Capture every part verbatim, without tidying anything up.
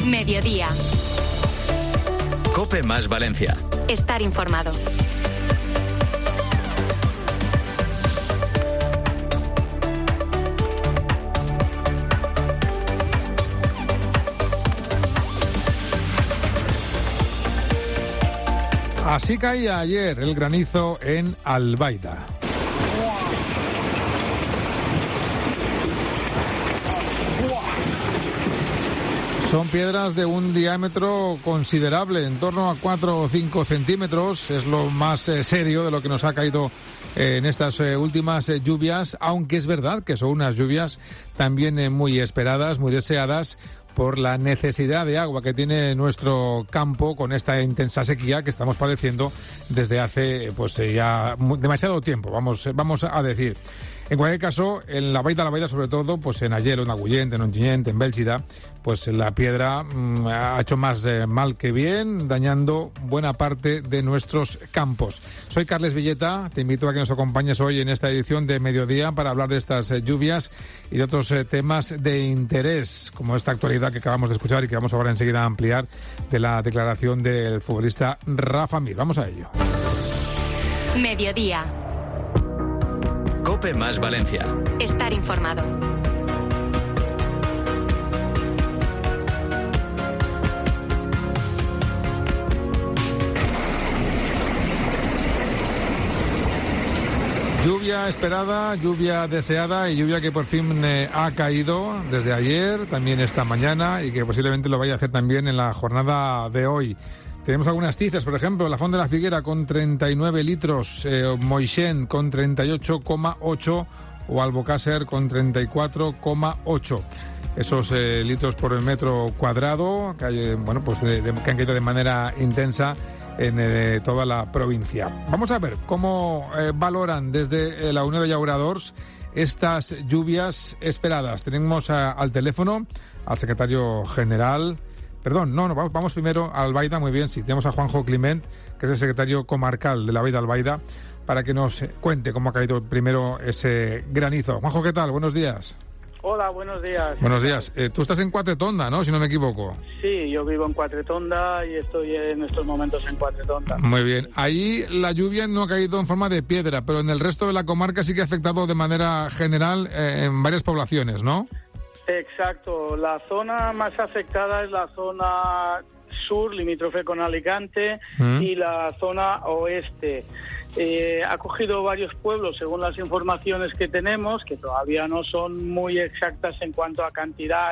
Mediodía. COPE más Valencia. Estar informado. Así caía ayer el granizo en Albaida. Son piedras de un diámetro considerable, en torno a cuatro o cinco centímetros. Es lo más eh, serio de lo que nos ha caído eh, en estas eh, últimas eh, lluvias, aunque es verdad que son unas lluvias también eh, muy esperadas, muy deseadas, por la necesidad de agua que tiene nuestro campo con esta intensa sequía que estamos padeciendo desde hace pues ya demasiado tiempo, vamos, vamos a decir. En cualquier caso, en la Baida, la Baida sobre todo, pues en Ayelo, en Agullent, en Ontinyent, en Bélgida, pues la piedra mmm, ha hecho más eh, mal que bien, dañando buena parte de nuestros campos. Soy Carles Villeta, te invito a que nos acompañes hoy en esta edición de Mediodía para hablar de estas eh, lluvias y de otros eh, temas de interés, como esta actualidad que acabamos de escuchar y que vamos ahora enseguida a ampliar de la declaración del futbolista Rafa Mir. Vamos a ello. Mediodía. COPE más Valencia. Estar informado. Lluvia esperada, lluvia deseada y lluvia que por fin eh, ha caído desde ayer, también esta mañana y que posiblemente lo vaya a hacer también en la jornada de hoy. Tenemos algunas cifras, por ejemplo, la Font de la Figuera con treinta y nueve litros, eh, Moixent con treinta y ocho coma ocho o Albocàsser con treinta y cuatro coma ocho. Esos eh, litros por el metro cuadrado que, hay, bueno, pues de, de, que han caído de manera intensa en eh, toda la provincia. Vamos a ver cómo eh, valoran desde eh, la Unión de Llauradors estas lluvias esperadas. Tenemos a, al teléfono al secretario general. Perdón, no, no, vamos, vamos primero a Albaida, muy bien, sí, tenemos a Juanjo Climent, que es el secretario comarcal de la Baida Albaida, para que nos cuente cómo ha caído primero ese granizo. Juanjo, ¿qué tal? Buenos días. Hola, buenos días. Buenos días. Eh, tú estás en Quatretonda, ¿no? Si no me equivoco. Sí, yo vivo en Quatretonda y estoy en estos momentos en Quatretonda. Muy bien. Ahí la lluvia no ha caído en forma de piedra, pero en el resto de la comarca sí que ha afectado de manera general eh, en varias poblaciones, ¿no? Exacto, la zona más afectada es la zona sur, limítrofe con Alicante, mm. y la zona oeste. Eh, ha cogido varios pueblos, según las informaciones que tenemos, que todavía no son muy exactas en cuanto a cantidad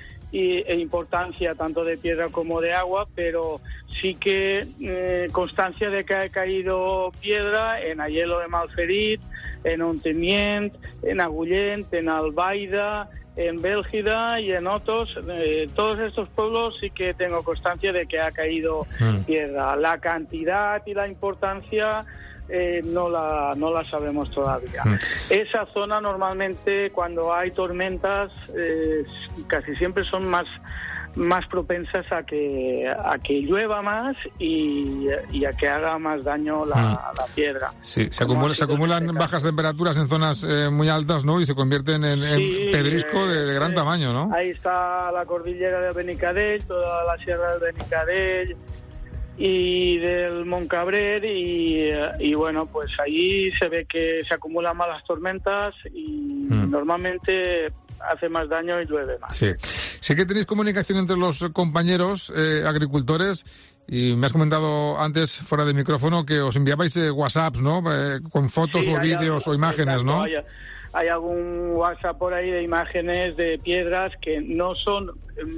y, e importancia tanto de piedra como de agua, pero sí que eh, constancia de que ha caído piedra en Ayelo de Malferit, en Ontinyent, en Agullent, en Albaida, en Bélgida y en otros, eh, todos estos pueblos sí que tengo constancia de que ha caído mm. piedra. La cantidad y la importancia eh, no la no la sabemos todavía. Mm. Esa zona normalmente cuando hay tormentas eh, casi siempre son más más propensas a que a que llueva más y, y a que haga más daño la, mm. la piedra. Sí, se, acumula, se acumulan bajas temperaturas en zonas eh, muy altas, ¿no? Y se convierten en, en sí, pedrisco de, de gran eh, tamaño, ¿no? Ahí está la cordillera de Benicadell, toda la sierra del Benicadell y del Montcabrer y, y bueno, pues ahí se ve que se acumulan más las tormentas y mm. normalmente hace más daño y llueve más. Sí. Sé que tenéis comunicación entre los compañeros eh, agricultores y me has comentado antes, fuera de micrófono, que os enviabais eh, WhatsApps, ¿no? Eh, con fotos sí, o vídeos o imágenes, exacto, ¿no? Hay, hay algún WhatsApp por ahí de imágenes de piedras que no son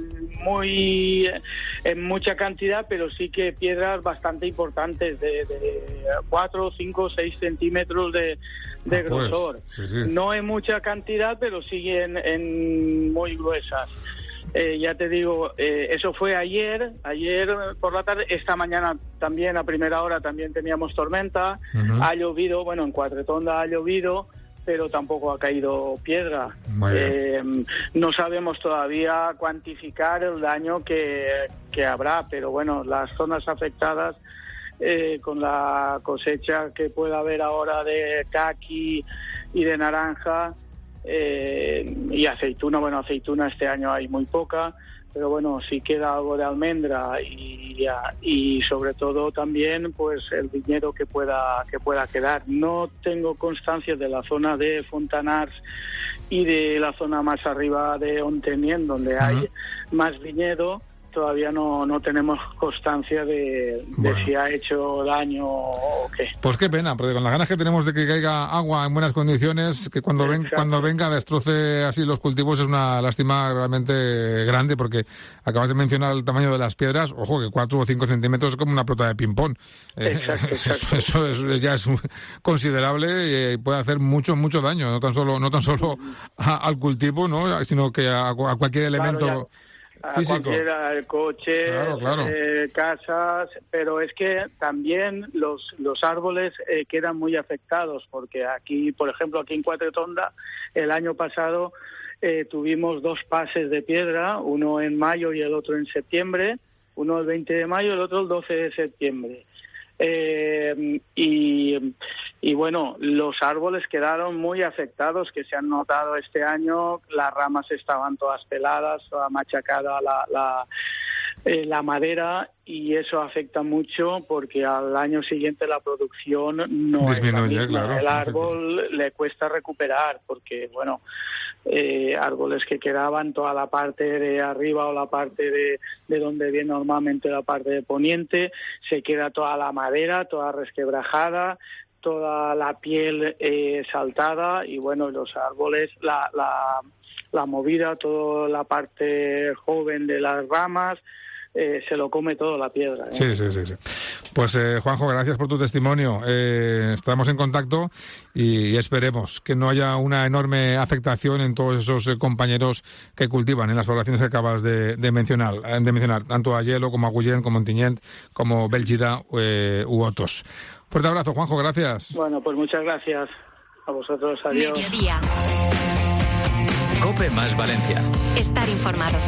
muy en mucha cantidad, pero sí que piedras bastante importantes, de, de cuatro, cinco, seis centímetros de, de ah, grosor. Pues, sí, sí. No en mucha cantidad, pero sí en, en muy gruesas. Eh, ya te digo, eh, eso fue ayer, ayer por la tarde, esta mañana también a primera hora también teníamos tormenta, uh-huh. ha llovido, bueno, en Quatretonda ha llovido, pero tampoco ha caído piedra. Eh, no sabemos todavía cuantificar el daño que, que habrá, pero bueno, las zonas afectadas eh, con la cosecha que pueda haber ahora de caqui y de naranja, Eh, y aceituna, bueno, aceituna este año hay muy poca, pero bueno, si queda algo de almendra y, y sobre todo también pues el viñedo que pueda que pueda quedar. No tengo constancia de la zona de Fontanars y de la zona más arriba de Ontenien, donde uh-huh. hay más viñedo. Todavía no, no tenemos constancia de, de bueno. si ha hecho daño o qué. Pues qué pena, porque con las ganas que tenemos de que caiga agua en buenas condiciones, que cuando, ven, cuando venga destroce así los cultivos, es una lástima realmente grande, porque acabas de mencionar el tamaño de las piedras. Ojo, que cuatro o cinco centímetros es como una pelota de ping-pong. Exacto, eh, exacto. Eso, eso es, ya es considerable y puede hacer mucho, mucho daño, no tan solo, no tan solo a, al cultivo, ¿no? Sino que a, a cualquier elemento... Claro, a físico. Cualquiera, el coche, claro, claro. Eh, casas, pero es que también los los árboles eh, quedan muy afectados, porque aquí, por ejemplo, aquí en Quatretonda, el año pasado eh, tuvimos dos pases de piedra, uno en mayo y el otro en septiembre, uno el veinte de mayo y el otro el doce de septiembre. Eh, y, y bueno, los árboles quedaron muy afectados, que se han notado este año. Las ramas estaban todas peladas, toda machacada la, la, eh, la madera, y eso afecta mucho porque al año siguiente la producción no disminuye, es la misma. Claro. El árbol le cuesta recuperar porque, bueno, eh, árboles que quedaban toda la parte de arriba o la parte de, de donde viene normalmente la parte de poniente, se queda toda la madera, toda resquebrajada, toda la piel eh, saltada, y bueno, los árboles, la, la, la movida, toda la parte joven de las ramas, Eh, se lo come todo la piedra. ¿eh? Sí, sí, sí, sí. Pues eh, Juanjo, gracias por tu testimonio. Eh, estamos en contacto y, y esperemos que no haya una enorme afectación en todos esos eh, compañeros que cultivan en las poblaciones que acabas de, de mencionar, de mencionar, tanto a Aielo como a Guillén, como Ontinyent, como Bélgida eh, u otros. Fuerte abrazo, Juanjo, gracias. Bueno, pues muchas gracias a vosotros. Adiós. Mediodía. COPE más Valencia. Estar informado.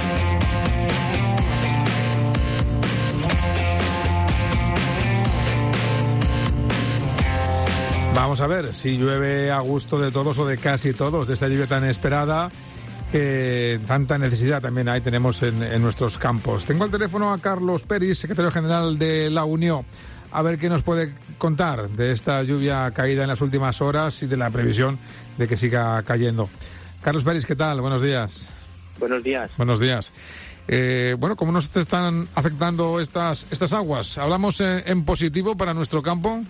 Vamos a ver si llueve a gusto de todos o de casi todos, de esta lluvia tan esperada que tanta necesidad también ahí tenemos en, en nuestros campos. Tengo al teléfono a Carlos Peris, secretario general de la Unión, a ver qué nos puede contar de esta lluvia caída en las últimas horas y de la previsión de que siga cayendo. Carlos Peris, ¿qué tal? Buenos días. Buenos días. Buenos días. Eh, bueno, ¿cómo nos están afectando estas, estas aguas? ¿Hablamos en, en positivo para nuestro campo?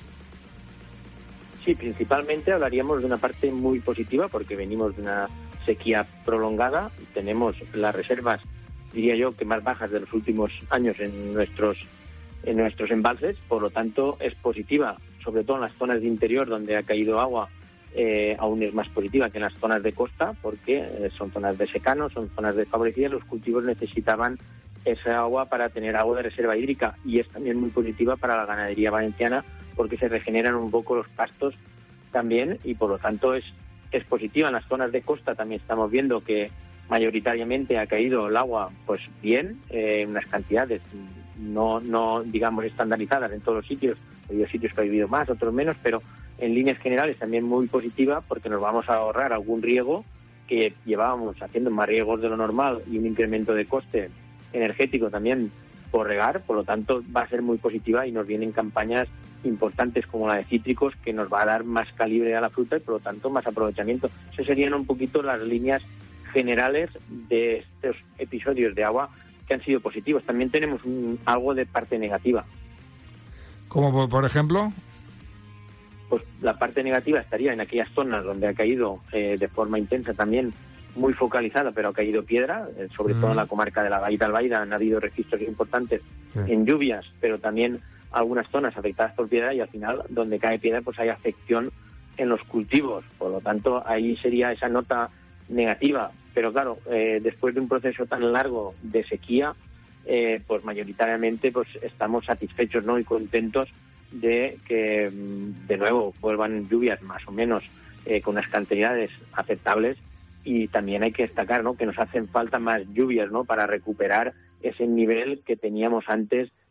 Sí, principalmente hablaríamos de una parte muy positiva porque venimos de una sequía prolongada. Tenemos las reservas, diría yo, que más bajas de los últimos años en nuestros en nuestros embalses. Por lo tanto, es positiva, sobre todo en las zonas de interior donde ha caído agua. Eh, aún es más positiva que en las zonas de costa porque eh, son zonas de secano, son zonas desfavorecidas. Los cultivos necesitaban esa agua para tener agua de reserva hídrica, y es también muy positiva para la ganadería valenciana porque se regeneran un poco los pastos también, y por lo tanto es, es positiva. En las zonas de costa también estamos viendo que mayoritariamente ha caído el agua pues bien, eh, en unas cantidades no, no digamos estandarizadas en todos los sitios. Ha habido sitios que ha vivido más, otros menos, pero en líneas generales también muy positiva porque nos vamos a ahorrar algún riego que llevábamos haciendo más riegos de lo normal y un incremento de coste energético también por regar. Por lo tanto va a ser muy positiva y nos vienen campañas importantes como la de cítricos que nos va a dar más calibre a la fruta y por lo tanto más aprovechamiento. Esas serían un poquito las líneas generales de estos episodios de agua que han sido positivos. También tenemos un, algo de parte negativa. ¿Como por, por ejemplo? Pues la parte negativa estaría en aquellas zonas donde ha caído eh, de forma intensa también, muy focalizada, pero ha caído piedra, eh, sobre mm. todo en la comarca de la Baita Albaida han habido registros importantes sí. en lluvias, pero también algunas zonas afectadas por piedra, y al final donde cae piedra pues hay afección en los cultivos. Por lo tanto ahí sería esa nota negativa. Pero claro, eh, después de un proceso tan largo de sequía, eh, pues mayoritariamente pues estamos satisfechos, ¿no?, y contentos de que de nuevo vuelvan lluvias más o menos eh, con unas cantidades aceptables. Y también hay que destacar, ¿no?, que nos hacen falta más lluvias, ¿no?, para recuperar ese nivel que teníamos antes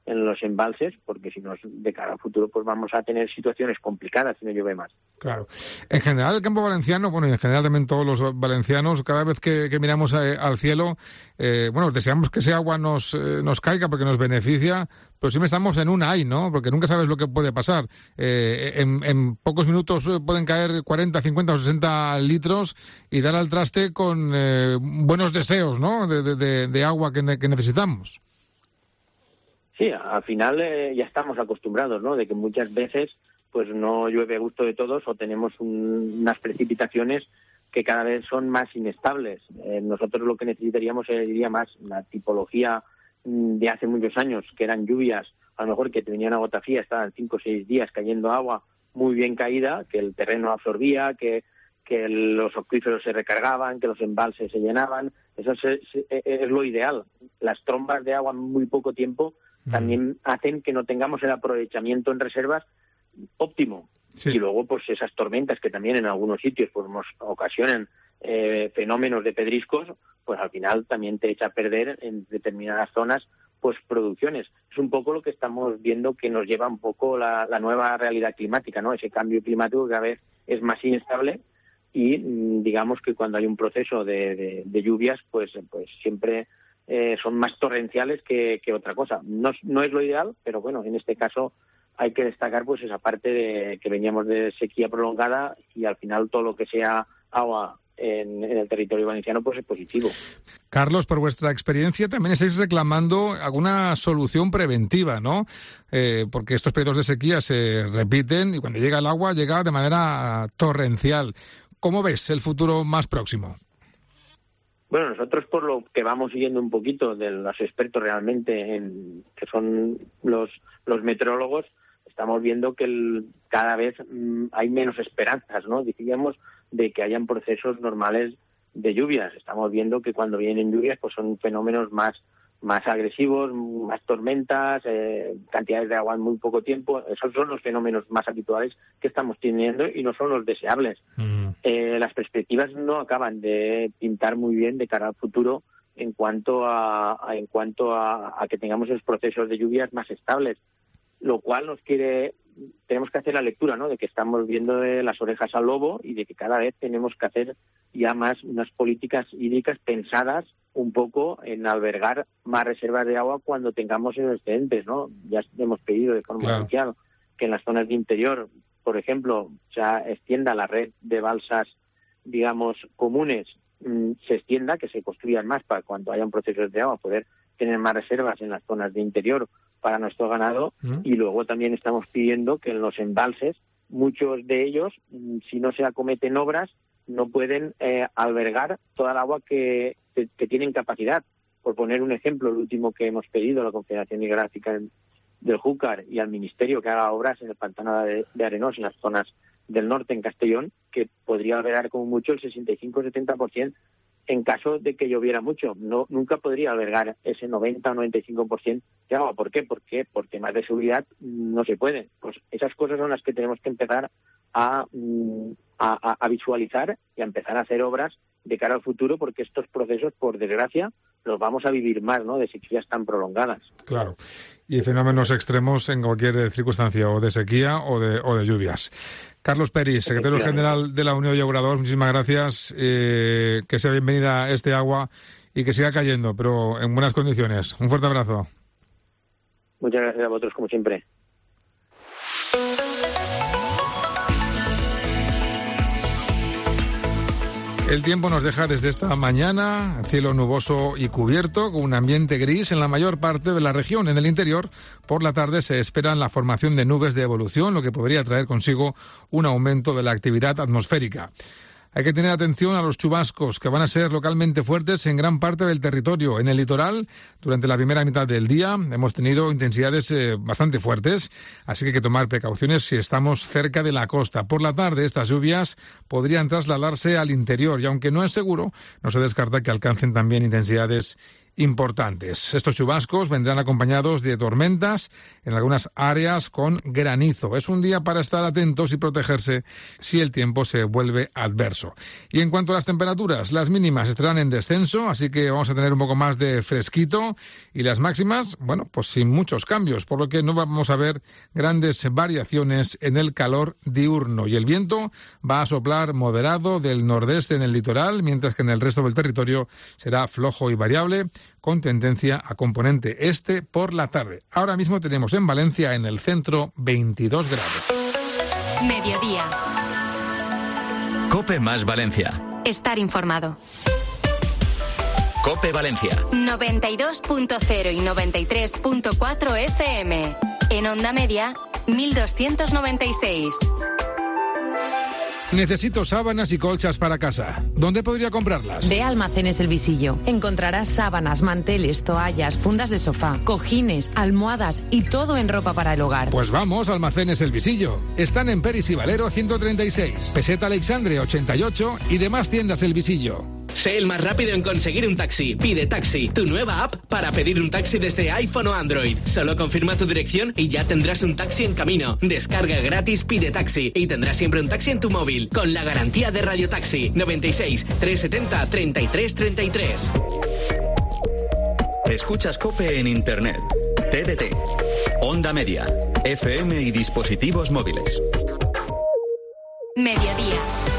en los embalses, porque si no, de cara al futuro, pues vamos a tener situaciones complicadas si no llueve más. Claro. En general, el campo valenciano, bueno, y en general también todos los valencianos, cada vez que, que miramos a, al cielo, eh, bueno, deseamos que ese agua nos, eh, nos caiga porque nos beneficia, pero siempre estamos en un ay, ¿no? Porque nunca sabes lo que puede pasar. Eh, en, en pocos minutos pueden caer cuarenta, cincuenta o sesenta litros y dar al traste con eh, buenos deseos, ¿no? De, de, de, de agua que, ne- que necesitamos. Sí, al final eh, ya estamos acostumbrados, ¿no? De que muchas veces pues no llueve a gusto de todos o tenemos un, unas precipitaciones que cada vez son más inestables. Eh, nosotros lo que necesitaríamos sería más la tipología de hace muchos años, que eran lluvias, a lo mejor que tenían a gota fría, estaban cinco o seis días cayendo agua muy bien caída, que el terreno absorbía, que, que los acuíferos se recargaban, que los embalses se llenaban. Eso es, es, es lo ideal. Las trombas de agua en muy poco tiempo también hacen que no tengamos el aprovechamiento en reservas óptimo. Sí. Y luego, pues esas tormentas que también en algunos sitios pues nos ocasionan eh, fenómenos de pedriscos, pues al final también te echa a perder en determinadas zonas pues producciones. Es un poco lo que estamos viendo que nos lleva un poco la, la nueva realidad climática, ¿no? Ese cambio climático que cada vez es más inestable y digamos que cuando hay un proceso de, de, de lluvias, pues, pues siempre eh, son más torrenciales que, que otra cosa. No, no es lo ideal, pero bueno, en este caso hay que destacar pues esa parte de que veníamos de sequía prolongada y al final todo lo que sea agua en, en el territorio valenciano pues es positivo. Carlos, por vuestra experiencia también estáis reclamando alguna solución preventiva, ¿no? Eh, porque estos periodos de sequía se repiten y cuando llega el agua llega de manera torrencial. ¿Cómo ves el futuro más próximo? Bueno, nosotros por lo que vamos siguiendo un poquito de los expertos realmente, en, que son los, los meteorólogos, estamos viendo que el, cada vez mmm, hay menos esperanzas, ¿no? Decíamos de que hayan procesos normales de lluvias. Estamos viendo que cuando vienen lluvias pues son fenómenos más más agresivos, más tormentas, eh, cantidades de agua en muy poco tiempo. Esos son los fenómenos más habituales que estamos teniendo y no son los deseables. Mm. Eh, las perspectivas no acaban de pintar muy bien de cara al futuro en cuanto a, a en cuanto a, a que tengamos esos procesos de lluvias más estables, lo cual nos quiere tenemos que hacer la lectura, ¿no? De que estamos viendo de las orejas al lobo y de que cada vez tenemos que hacer ya más unas políticas hídricas pensadas un poco en albergar más reservas de agua cuando tengamos esos excedentes, ¿no? Ya hemos pedido de forma claro. oficial que en las zonas de interior, por ejemplo, se extienda la red de balsas, digamos, comunes, mmm, se extienda, que se construyan más para cuando hayan procesos de agua poder tener más reservas en las zonas de interior para nuestro ganado. ¿Mm? Y luego también estamos pidiendo que en los embalses, muchos de ellos, si no se acometen obras, no pueden eh, albergar toda el agua que, que, que tienen capacidad. Por poner un ejemplo, el último que hemos pedido a la Confederación Hidrográfica del Júcar y al Ministerio que haga obras en el pantano de, de Arenós, en las zonas del norte, en Castellón, que podría albergar como mucho el sesenta y cinco a setenta por ciento en caso de que lloviera mucho. No, nunca podría albergar ese noventa o noventa y cinco por ciento de agua. ¿Por qué? ¿Por qué? Por temas de seguridad no se puede. Pues esas cosas son las que tenemos que empezar a, a, a visualizar y a empezar a hacer obras de cara al futuro, porque estos procesos, por desgracia, los vamos a vivir más, ¿no?, de sequías tan prolongadas. Claro. Y fenómenos extremos en cualquier circunstancia, o de sequía o de, o de lluvias. Carlos Peris, secretario general de la Unión de Llauradors, muchísimas gracias. Eh, que sea bienvenida este agua y que siga cayendo, pero en buenas condiciones. Un fuerte abrazo. Muchas gracias a vosotros, como siempre. El tiempo nos deja desde esta mañana cielo nuboso y cubierto, con un ambiente gris en la mayor parte de la región. En el interior, por la tarde se espera la formación de nubes de evolución, lo que podría traer consigo un aumento de la actividad atmosférica. Hay que tener atención a los chubascos, que van a ser localmente fuertes en gran parte del territorio. En el litoral, durante la primera mitad del día, hemos tenido intensidades eh, bastante fuertes, así que hay que tomar precauciones si estamos cerca de la costa. Por la tarde, estas lluvias podrían trasladarse al interior, y aunque no es seguro, no se descarta que alcancen también intensidades importantes. Estos chubascos vendrán acompañados de tormentas en algunas áreas con granizo. Es un día para estar atentos y protegerse si el tiempo se vuelve adverso. Y en cuanto a las temperaturas, las mínimas estarán en descenso, así que vamos a tener un poco más de fresquito, y las máximas, bueno, pues sin muchos cambios, por lo que no vamos a ver grandes variaciones en el calor diurno. Y el viento va a soplar moderado del nordeste en el litoral, mientras que en el resto del territorio será flojo y variable, con tendencia a componente este por la tarde. Ahora mismo tenemos en Valencia, en el centro, veintidós grados. Mediodía. COPE más Valencia. Estar informado. COPE Valencia. noventa y dos punto cero y noventa y tres punto cuatro F M. En onda media, mil doscientos noventa y seis. Necesito sábanas y colchas para casa. ¿Dónde podría comprarlas? Ve a Almacenes El Visillo. Encontrarás sábanas, manteles, toallas, fundas de sofá, cojines, almohadas y todo en ropa para el hogar. Pues vamos, Almacenes El Visillo. Están en Peris y Valero ciento treinta y seis, Peseta Alexandre ochenta y ocho y demás tiendas El Visillo. Sé el más rápido en conseguir un taxi. Pide Taxi, tu nueva app para pedir un taxi desde iPhone o Android. Solo confirma tu dirección y ya tendrás un taxi en camino. Descarga gratis Pide Taxi y tendrás siempre un taxi en tu móvil, con la garantía de Radio Taxi. noventa y seis, trescientos setenta, treinta y tres treinta y tres. Escuchas COPE en Internet, T D T, Onda Media, F M y dispositivos móviles. Mediodía.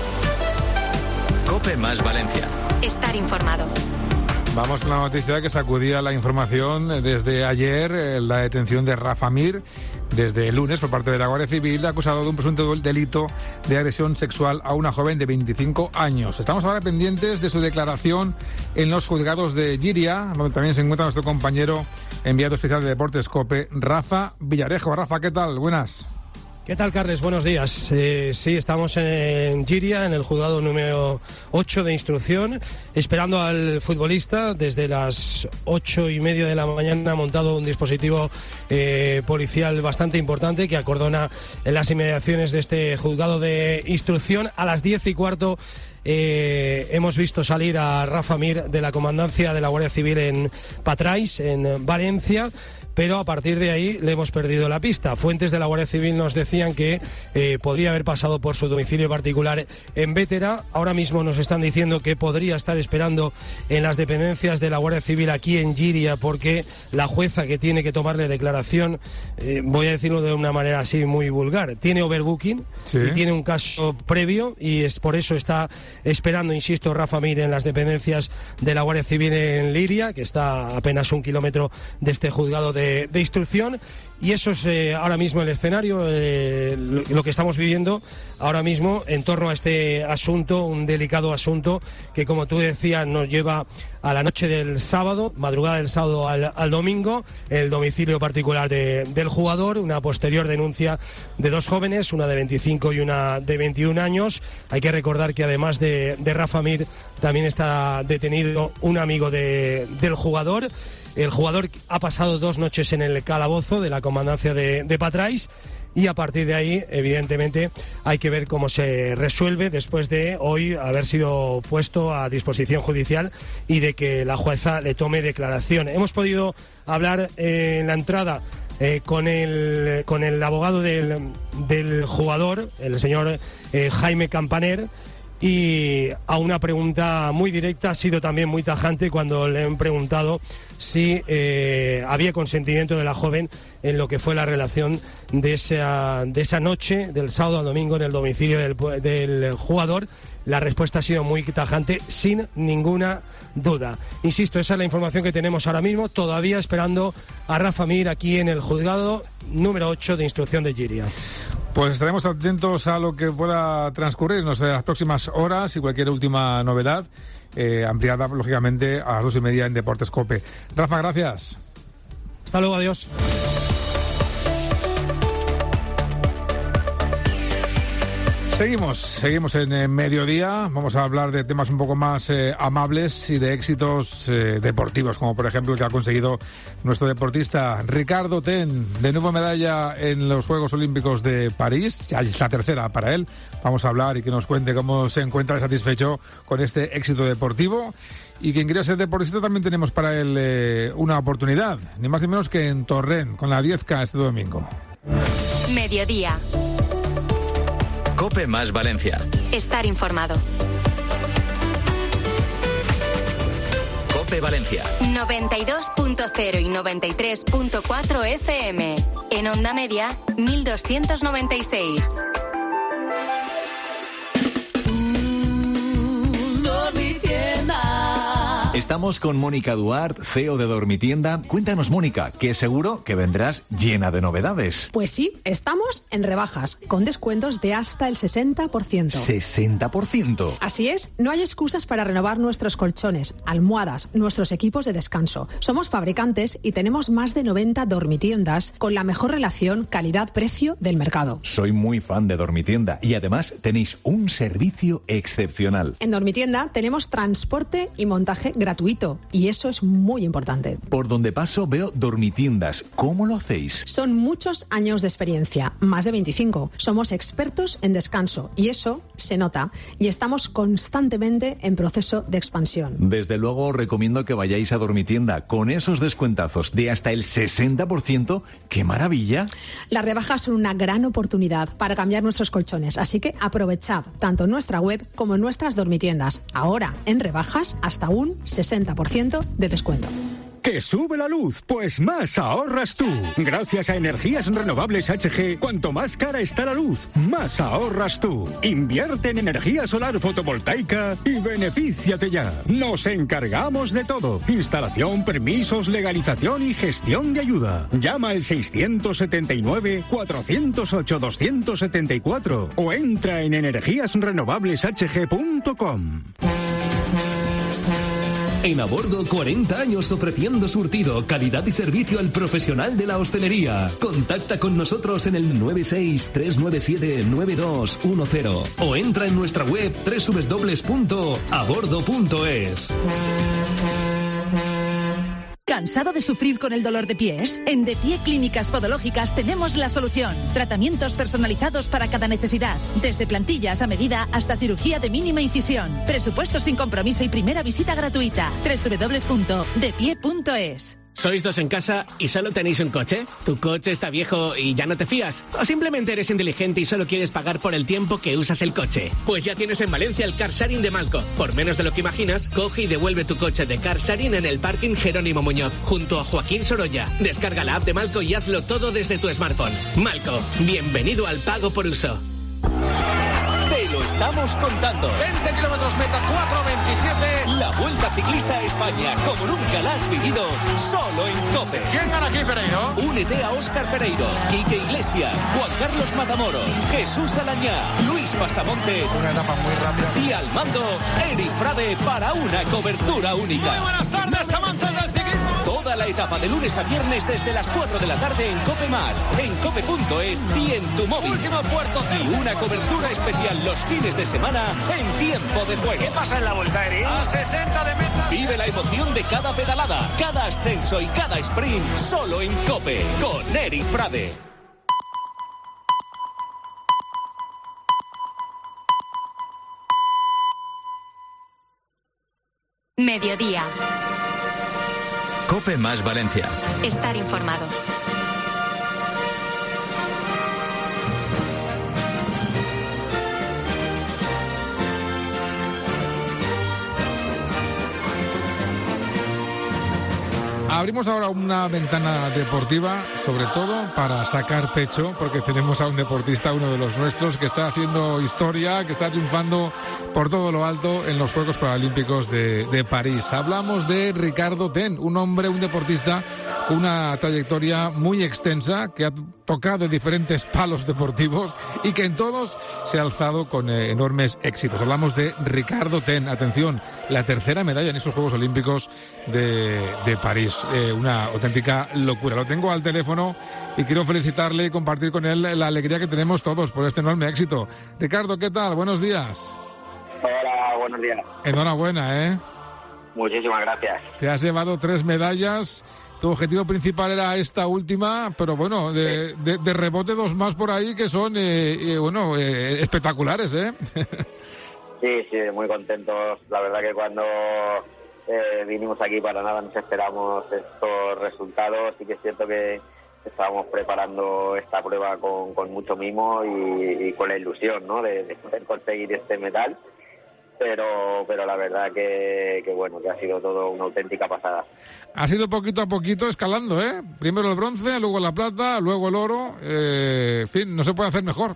COPE más Valencia. Estar informado. Vamos con la noticia que sacudía la información desde ayer, la detención de Rafa Mir, desde el lunes por parte de la Guardia Civil, acusado de un presunto delito de agresión sexual a una joven de veinticinco años. Estamos ahora pendientes de su declaración en los juzgados de Llíria, donde también se encuentra nuestro compañero enviado especial de Deportes COPE, Rafa Villarejo. Rafa, ¿qué tal? Buenas. ¿Qué tal, Carles? Buenos días. Eh, sí, estamos en Llíria, en el juzgado número ocho de instrucción, esperando al futbolista. Desde las ocho y media de la mañana ha montado un dispositivo eh, policial bastante importante que acordona en las inmediaciones de este juzgado de instrucción. A las diez y cuarto Eh, hemos visto salir a Rafa Mir de la comandancia de la Guardia Civil en Patrais, en Valencia, pero a partir de ahí le hemos perdido la pista. Fuentes de la Guardia Civil nos decían que eh, podría haber pasado por su domicilio particular en Bétera. Ahora mismo nos están diciendo que podría estar esperando en las dependencias de la Guardia Civil aquí en Llíria, porque la jueza que tiene que tomarle declaración, eh, voy a decirlo de una manera así muy vulgar, tiene overbooking, sí, y tiene un caso previo, y es por eso está esperando, insisto, Rafa Mir en las dependencias de la Guardia Civil en Llíria, que está a apenas un kilómetro de este juzgado de, de instrucción. Y eso es eh, ahora mismo el escenario, eh, lo, lo que estamos viviendo ahora mismo en torno a este asunto, un delicado asunto que, como tú decías, nos lleva a la noche del sábado, madrugada del sábado al, al domingo, el domicilio particular de, del jugador, una posterior denuncia de dos jóvenes, una de veinticinco y una de veintiún años. Hay que recordar que además de, de Rafa Mir también está detenido un amigo de, del jugador. El jugador ha pasado dos noches en el calabozo de la comandancia de, de Patrais, y a partir de ahí, evidentemente, hay que ver cómo se resuelve después de hoy haber sido puesto a disposición judicial y de que la jueza le tome declaración. Hemos podido hablar eh, en la entrada eh, con el con el abogado del, del jugador, el señor eh, Jaime Campaner, y a una pregunta muy directa ha sido también muy tajante cuando le han preguntado si eh, había consentimiento de la joven en lo que fue la relación de esa, de esa noche, del sábado al domingo, en el domicilio del, del jugador. La respuesta ha sido muy tajante, sin ninguna duda. Insisto, esa es la información que tenemos ahora mismo, todavía esperando a Rafa Mir aquí en el juzgado número ocho de instrucción de Llíria. Pues estaremos atentos a lo que pueda transcurrir en las próximas horas y cualquier última novedad, eh, ampliada, lógicamente, a las dos y media en Deportes COPE. Rafa, gracias. Hasta luego, adiós. Seguimos, seguimos en eh, Mediodía. Vamos a hablar de temas un poco más eh, amables y de éxitos eh, deportivos, como por ejemplo el que ha conseguido nuestro deportista Ricardo Ten, de nuevo medalla en los Juegos Olímpicos de París. Ya es la tercera para él. Vamos a hablar y que nos cuente cómo se encuentra satisfecho con este éxito deportivo. Y quien quiera ser deportista también tenemos para él eh, una oportunidad, ni más ni menos que en Torrent, con la diez K este domingo. Mediodía. COPE más Valencia. Estar informado. COPE Valencia. noventa y dos punto cero y noventa y tres punto cuatro F M. En onda media, mil doscientos noventa y seis. Estamos con Mónica Duart, C E O de Dormitienda. Cuéntanos, Mónica, que seguro que vendrás llena de novedades. Pues sí, estamos en rebajas, con descuentos de hasta el sesenta por ciento. ¿sesenta por ciento? Así es, no hay excusas para renovar nuestros colchones, almohadas, nuestros equipos de descanso. Somos fabricantes y tenemos más de noventa dormitiendas con la mejor relación calidad-precio del mercado. Soy muy fan de Dormitienda y además tenéis un servicio excepcional. En Dormitienda tenemos transporte y montaje gratuito, y eso es muy importante. Por donde paso veo dormitiendas. ¿Cómo lo hacéis? Son muchos años de experiencia, más de veinticinco. Somos expertos en descanso, y eso se nota, y estamos constantemente en proceso de expansión. Desde luego os recomiendo que vayáis a Dormitienda con esos descuentazos de hasta el sesenta por ciento. ¡Qué maravilla! Las rebajas son una gran oportunidad para cambiar nuestros colchones, así que aprovechad tanto nuestra web como nuestras dormitiendas. Ahora, en rebajas, hasta un sesenta por ciento de descuento. ¿Que sube la luz? Pues más ahorras tú. Gracias a Energías Renovables H G, cuanto más cara está la luz, más ahorras tú. Invierte en energía solar fotovoltaica y benefíciate ya. Nos encargamos de todo. Instalación, permisos, legalización y gestión de ayuda. Llama al seiscientos setenta y nueve, cuatrocientos ocho, doscientos setenta y cuatro o entra en energías renovables h g punto com. En A Bordo, cuarenta años ofreciendo surtido, calidad y servicio al profesional de la hostelería. Contacta con nosotros en el nueve seis, tres nueve siete, nueve dos uno cero o entra en nuestra web doble u doble u doble u punto a bordo punto es. ¿Cansado de sufrir con el dolor de pies? En De Pie Clínicas Podológicas tenemos la solución. Tratamientos personalizados para cada necesidad. Desde plantillas a medida hasta cirugía de mínima incisión. Presupuesto sin compromiso y primera visita gratuita. doble u doble u doble u punto de pie punto es. ¿Sois dos en casa y solo tenéis un coche? ¿Tu coche está viejo y ya no te fías? ¿O simplemente eres inteligente y solo quieres pagar por el tiempo que usas el coche? Pues ya tienes en Valencia el Car Sharing de Malco. Por menos de lo que imaginas, coge y devuelve tu coche de Car Sharing en el parking Jerónimo Muñoz, junto a Joaquín Sorolla. Descarga la app de Malco y hazlo todo desde tu smartphone. Malco, bienvenido al pago por uso. Te lo estamos contando. veinte kilómetros meta, cuatro veintisiete. La Vuelta Ciclista a España, como nunca la has vivido, solo en COPE. ¿Quién gana aquí, Pereiro? Únete a Óscar Pereiro, Quique Iglesias, Juan Carlos Matamoros, Jesús Alañá, Luis Pasamontes. Una etapa muy rápida. Y al mando, Eri Frade para una cobertura única. Muy buenas tardes, amantes del ciclismo. Toda la etapa de lunes a viernes desde las cuatro de la tarde en COPE más, en cope punto es y en tu móvil. Último puerto. Y una cobertura especial los fines de semana en tiempo de juego. ¿Qué pasa en la Vuelta, Eri? A sesenta de meta. Vive la emoción de cada pedalada, cada ascenso y cada sprint solo en COPE con Eri Frade. Mediodía. COPE más Valencia. Estar informado. Abrimos ahora una ventana deportiva, sobre todo para sacar pecho, porque tenemos a un deportista, uno de los nuestros, que está haciendo historia, que está triunfando por todo lo alto en los Juegos Paralímpicos de, de París. Hablamos de Ricardo Ten, un hombre, un deportista una trayectoria muy extensa, que ha tocado diferentes palos deportivos y que en todos se ha alzado con eh, enormes éxitos. Hablamos de Ricardo Ten. Atención, la tercera medalla en esos Juegos Olímpicos de, de París. Eh, una auténtica locura. Lo tengo al teléfono y quiero felicitarle y compartir con él la alegría que tenemos todos por este enorme éxito. Ricardo, ¿qué tal? Buenos días. Hola, buenos días. Enhorabuena, ¿eh? Muchísimas gracias. Te has llevado tres medallas. Tu objetivo principal era esta última, pero bueno, de, de, de rebote dos más por ahí que son, eh, eh, bueno, eh, espectaculares, ¿eh? Sí, sí, muy contentos. La verdad que cuando eh, vinimos aquí para nada nos esperamos estos resultados. Sí que es cierto que estábamos preparando esta prueba con, con mucho mimo y, y con la ilusión, ¿no?, de, de poder conseguir este medal. Pero, pero la verdad que, que bueno, que ha sido todo una auténtica pasada. Ha sido poquito a poquito escalando, ¿eh? Primero el bronce, luego la plata, luego el oro. Eh, en fin, no se puede hacer mejor.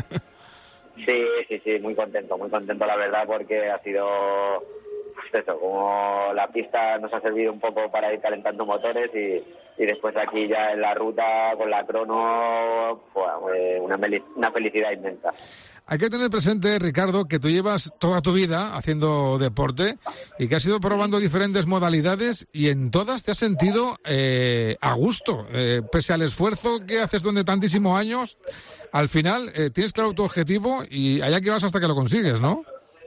Sí, sí, sí, muy contento, muy contento la verdad, porque ha sido, pues eso, como la pista nos ha servido un poco para ir calentando motores y, y después aquí ya en la ruta con la crono, fue una, una felicidad inmensa. Hay que tener presente, Ricardo, que tú llevas toda tu vida haciendo deporte y que has ido probando diferentes modalidades y en todas te has sentido eh, a gusto. Eh, pese al esfuerzo que haces durante tantísimos años, al final eh, tienes claro tu objetivo y allá que vas hasta que lo consigues, ¿no?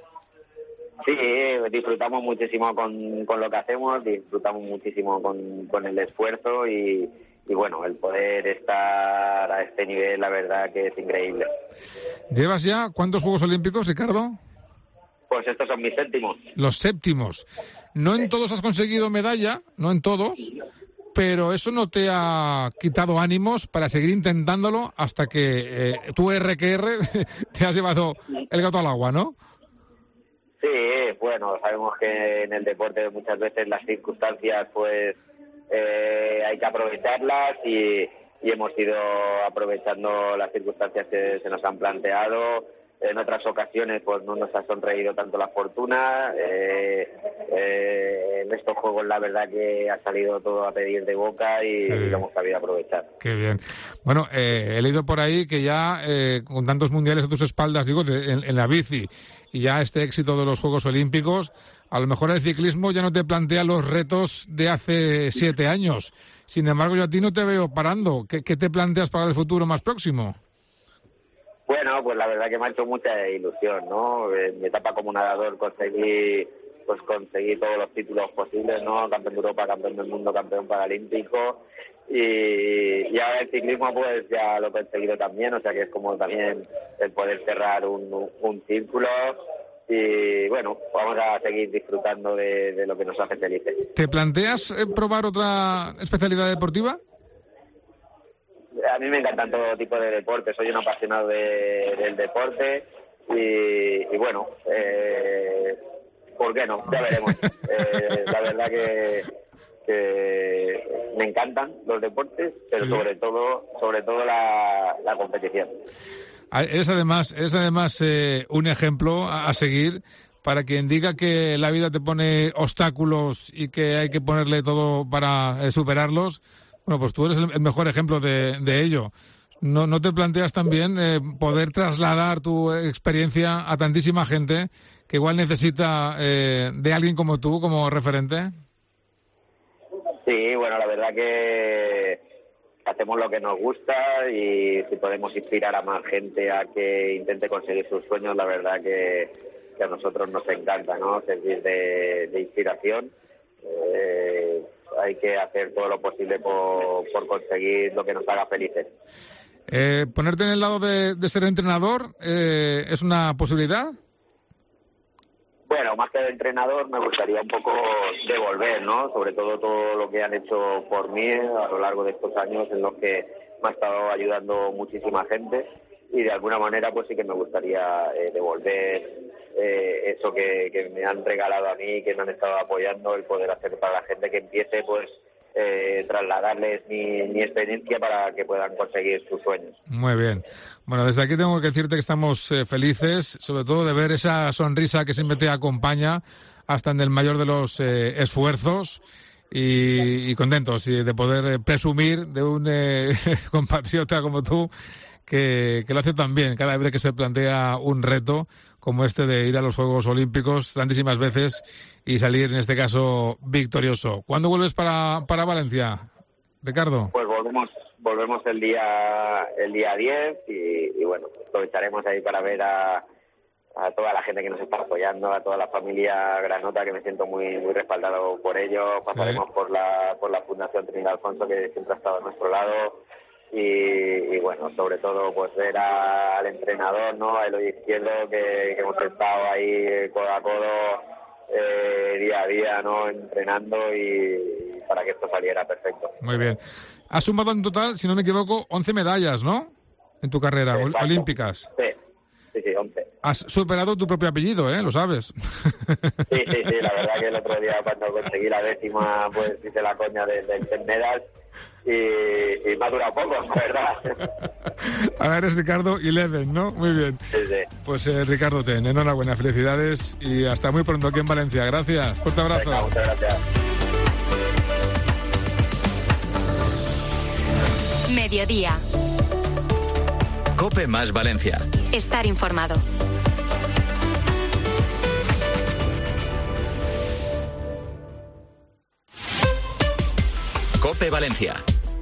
Sí, disfrutamos muchísimo con, con lo que hacemos, disfrutamos muchísimo con, con el esfuerzo y... Y bueno, el poder estar a este nivel, la verdad que es increíble. ¿Llevas ya cuántos Juegos Olímpicos, Ricardo? Pues estos son mis séptimos. Los séptimos. No en todos has conseguido medalla, no en todos, pero eso no te ha quitado ánimos para seguir intentándolo hasta que eh, tú R que R te has llevado el gato al agua, ¿no? Sí, bueno, sabemos que en el deporte muchas veces las circunstancias, pues... Eh, hay que aprovecharlas y, y hemos ido aprovechando las circunstancias que se nos han planteado. En otras ocasiones pues no nos ha sonreído tanto la fortuna. Eh, eh, en estos juegos la verdad que ha salido todo a pedir de boca y, sí, y lo hemos sabido aprovechar. Qué bien. Bueno, eh, he leído por ahí que ya eh, con tantos mundiales a tus espaldas, digo, de, en, en la bici, y ya este éxito de los Juegos Olímpicos, a lo mejor el ciclismo ya no te plantea los retos de hace siete años. Sin embargo, yo a ti no te veo parando. ¿Qué, qué te planteas para el futuro más próximo? Bueno, pues la verdad que me ha hecho mucha ilusión, ¿no? En mi etapa como nadador conseguí, pues conseguí todos los títulos posibles, ¿no? Campeón de Europa, campeón del mundo, campeón paralímpico. Y, y ahora el ciclismo pues ya lo he conseguido también, o sea que es como también el poder cerrar un, un círculo. Y bueno, vamos a seguir disfrutando de, de lo que nos hace felices. ¿Te planteas eh, probar otra especialidad deportiva? A mí me encantan todo tipo de deportes, soy un apasionado de, del deporte y, y bueno, eh, ¿por qué no? Ya veremos. Eh, la verdad que, que me encantan los deportes, pero sí, sobre todo sobre todo la, la competición. Es además, es además eh, un ejemplo a, a seguir para quien diga que la vida te pone obstáculos y que hay que ponerle todo para eh, superarlos. Bueno, pues tú eres el, el mejor ejemplo de, de ello. ¿No, no te planteas también eh, poder trasladar tu experiencia a tantísima gente que igual necesita eh, de alguien como tú como referente? Sí, bueno, la verdad que hacemos lo que nos gusta y si podemos inspirar a más gente a que intente conseguir sus sueños, la verdad que, que a nosotros nos encanta, ¿no? Servir de, de inspiración. Eh, hay que hacer todo lo posible por, por conseguir lo que nos haga felices. Eh, ¿Ponerte en el lado de, de ser entrenador eh, es una posibilidad? Bueno, más que de entrenador me gustaría un poco devolver, ¿no? Sobre todo todo lo que han hecho por mí a lo largo de estos años en los que me ha estado ayudando muchísima gente y de alguna manera pues sí que me gustaría eh, devolver eh, eso que, que me han regalado a mí, que me han estado apoyando, el poder hacer para la gente que empiece pues eh, trasladarles mi, mi experiencia para que puedan conseguir sus sueños. Muy bien. Bueno, desde aquí tengo que decirte que estamos eh, felices, sobre todo de ver esa sonrisa que siempre te acompaña hasta en el mayor de los eh, esfuerzos y, y contentos y de poder eh, presumir de un eh, compatriota como tú que, que lo hace tan bien cada vez que se plantea un reto como este de ir a los Juegos Olímpicos tantísimas veces y salir, en este caso, victorioso. ¿Cuándo vuelves para, para Valencia, Ricardo? Pues volvemos volvemos el día el día diez y, y bueno, aprovecharemos ahí para ver a, a toda la gente que nos está apoyando, a toda la familia granota, que me siento muy muy respaldado por ellos. Pasaremos sí. por la por la Fundación Trinidad Alfonso, que siempre ha estado a nuestro lado. Y, y bueno, sobre todo pues ver a, al entrenador, ¿no? A Eloy Izquierdo, que, que hemos estado ahí codo a codo eh, día a día, ¿no? Entrenando y para que esto saliera perfecto. Muy bien. Has sumado en total, si no me equivoco, once medallas, ¿no? En tu carrera, Exacto. olímpicas. Sí, sí, sí, once. Has superado tu propio apellido, ¿eh? Lo sabes. Sí, sí, sí, la verdad que el otro día cuando conseguí la décima, pues hice la coña del de, de medal. Y, y me ha durado poco, la verdad. Ahora eres Ricardo Eleven, ¿no? Muy bien. Sí, sí. Pues eh, Ricardo Ten, enhorabuena, felicidades y hasta muy pronto aquí en Valencia. Gracias, fuerte abrazo. Venga, muchas gracias. Mediodía. COPE más Valencia. Estar informado. COPE Valencia.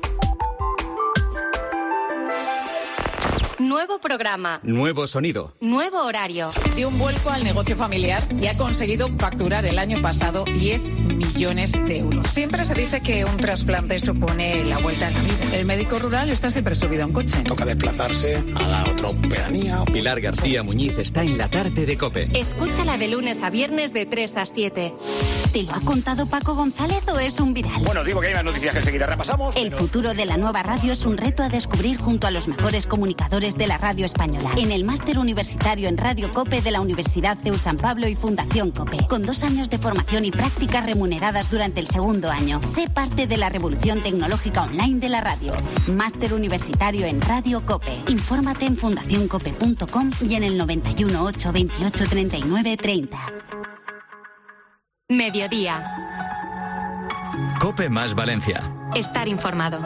Nuevo programa. Nuevo sonido. Nuevo horario. Dio un vuelco al negocio familiar y ha conseguido facturar el año pasado diez millones de euros. Siempre se dice que un trasplante supone la vuelta a la vida. El médico rural está siempre subido a un coche. Toca desplazarse a la otra pedanía. Pilar García Muñiz está en la tarde de COPE. Escúchala de lunes a viernes de tres a siete. ¿Te lo ha contado Paco González o es un viral? Bueno, digo que hay más noticias que enseguida repasamos. El pero... futuro de la nueva radio es un reto a descubrir junto a los mejores comunicadores de la radio española. En el máster universitario en Radio COPE de la Universidad C E U San Pablo y Fundación COPE. Con dos años de formación y prácticas remuneradas durante el segundo año. Sé parte de la revolución tecnológica online de la radio. Máster universitario en Radio COPE. Infórmate en fundación cope punto com y en el noventa y uno, ocho, veintiocho, treinta y nueve, treinta. Mediodía. COPE más Valencia. Estar informado.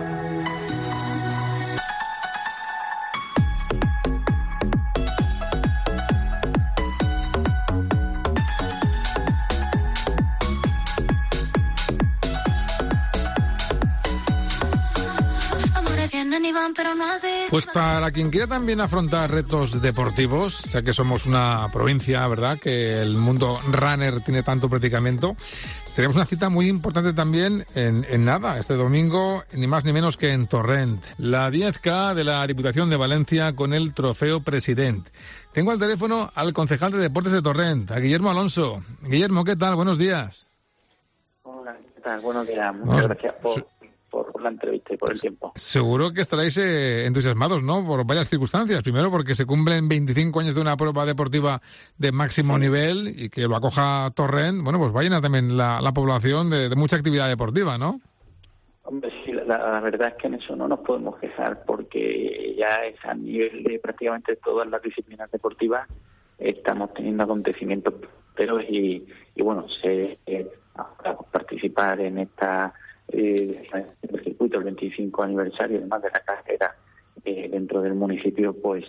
Pues para quien quiera también afrontar retos deportivos, ya que somos una provincia, ¿verdad?, que el mundo runner tiene tanto predicamento, tenemos una cita muy importante también en, en nada, este domingo, ni más ni menos que en Torrent. La diez K de la Diputación de Valencia con el Trofeo President. Tengo al teléfono al concejal de Deportes de Torrent, a Guillermo Alonso. Guillermo, ¿qué tal? Buenos días. Hola, ¿qué tal? Buenos días. Muchas Vamos. gracias por... por la entrevista y por el tiempo. Seguro que estaréis eh, entusiasmados, ¿no?, por varias circunstancias. Primero, porque se cumplen veinticinco años de una prueba deportiva de máximo sí. nivel y que lo acoja Torrent, bueno, pues va a llenar también la, la población de, de mucha actividad deportiva, ¿no? Hombre, sí, la, la verdad es que en eso no nos podemos quejar porque ya es a nivel de prácticamente todas las disciplinas deportivas estamos teniendo acontecimientos pero y, y bueno, se eh, participar en esta Eh, el circuito, el veinticinco aniversario, además de la carrera eh, dentro del municipio, pues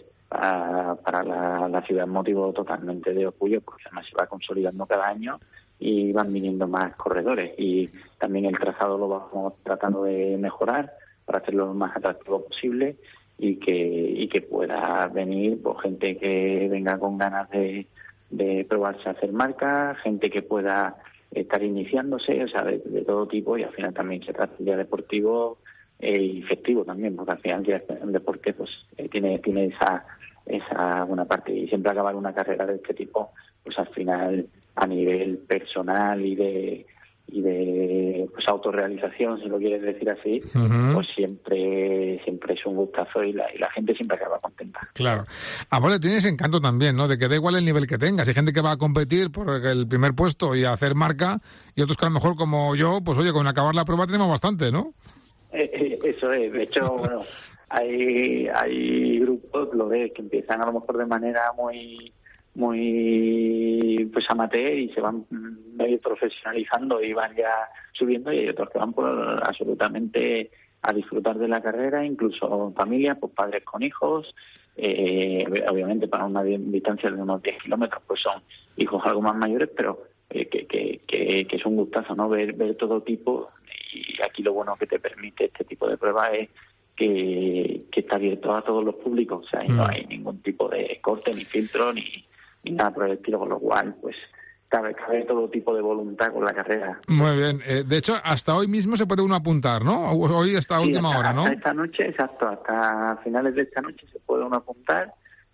a, para la, la ciudad motivo totalmente de orgullo, porque además se va consolidando cada año y van viniendo más corredores y también el trazado lo vamos tratando de mejorar para hacerlo lo más atractivo posible y que y que pueda venir pues, gente que venga con ganas de, de probarse a hacer marca, gente que pueda estar iniciándose, o sea, de, de todo tipo, y al final también se trata de día deportivo eh, y festivo también, porque al final ya el deporte pues eh, tiene tiene esa esa buena parte, y siempre acabar una carrera de este tipo, pues al final a nivel personal y de y de pues autorrealización, si lo quieres decir así, uh-huh. pues siempre siempre es un gustazo y la, y la gente siempre acaba contenta. Claro. Aparte tienes encanto también, ¿no?, de que da igual el nivel que tengas. Hay gente que va a competir por el primer puesto y a hacer marca, y otros que a lo mejor como yo, pues oye, con acabar la prueba tenemos bastante, ¿no? Eh, eh, eso es. De hecho, bueno, hay hay grupos, lo ves, que empiezan a lo mejor de manera muy muy pues amateur y se van medio profesionalizando y van ya subiendo, y hay otros que van por absolutamente a disfrutar de la carrera, incluso familias, pues padres con hijos, eh, obviamente para una distancia de unos diez kilómetros pues son hijos algo más mayores, pero eh, que, que, que, que es un gustazo, ¿no? Ver, ver todo tipo, y aquí lo bueno que te permite este tipo de pruebas es que, que está abierto a todos los públicos, o sea, mm. no hay ningún tipo de corte, ni filtro, ni, ni nada por el estilo, con lo cual, pues, cabe, cabe todo tipo de voluntad con la carrera. Muy bien. Eh, de hecho, hasta hoy mismo se puede uno apuntar, ¿no? Hoy hasta sí, última hasta, hora, ¿no? Hasta esta noche, exacto, hasta finales de esta noche se puede uno apuntar.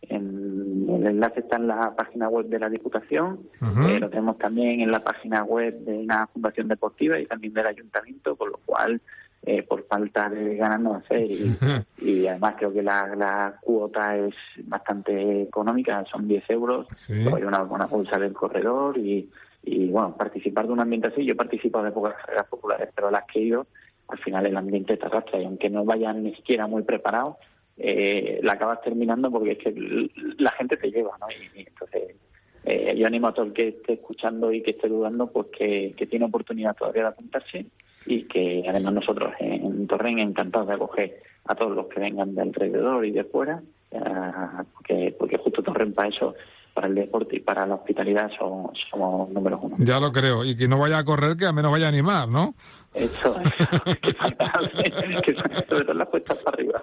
En, el enlace está en la página web de la Diputación, uh-huh. eh, lo tenemos también en la página web de una fundación deportiva y también del Ayuntamiento, con lo cual, eh, por falta de ganas no hacer, y, uh-huh. y además creo que la, la cuota es bastante económica, son diez euros, sí. Hay una, una bolsa del corredor y, y bueno, participar de un ambiente así. Yo he participado de pocas carreras populares, pero las que he ido, al final el ambiente te arrastra, y aunque no vayan ni siquiera muy preparados, Eh, la acabas terminando porque es que la gente te lleva, ¿no? Y, y entonces eh, yo animo a todo el que esté escuchando y que esté dudando, pues que, que tiene oportunidad todavía de apuntarse, y que además nosotros en Torrent encantados de acoger a todos los que vengan de alrededor y de fuera, uh, porque, porque justo Torrent para eso, para el deporte y para la hospitalidad somos, somos números uno. Ya lo creo, y que no vaya a correr, que al menos vaya a animar, ¿no? Eso, eso, que falta, que sobre todo las puestas para arriba.